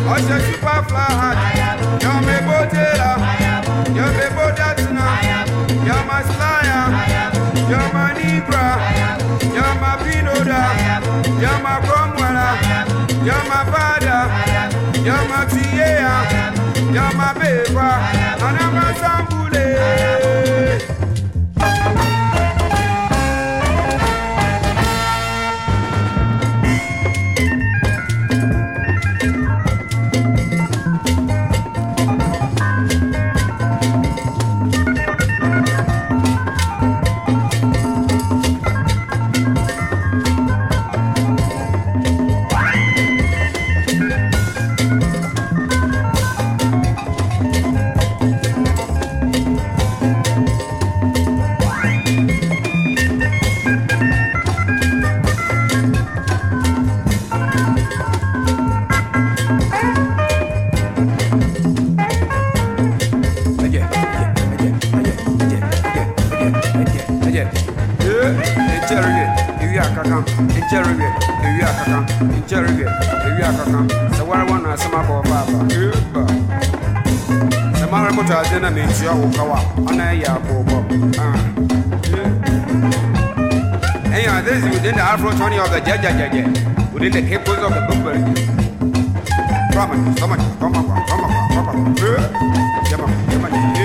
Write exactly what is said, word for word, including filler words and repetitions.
Osha Superfly hat. You're my Bojela. You're my Bodatina. You're my Slayer. You're my Libra. You're my Pinoda. You're my Cromwell. You're my father. You're my Tia. You're my baby. And I'm a Sambule. This is within the Afro twenty of the Jaja Jaja, within the capos of the Bumble. Come on, come on, come on, come on, come on, come on.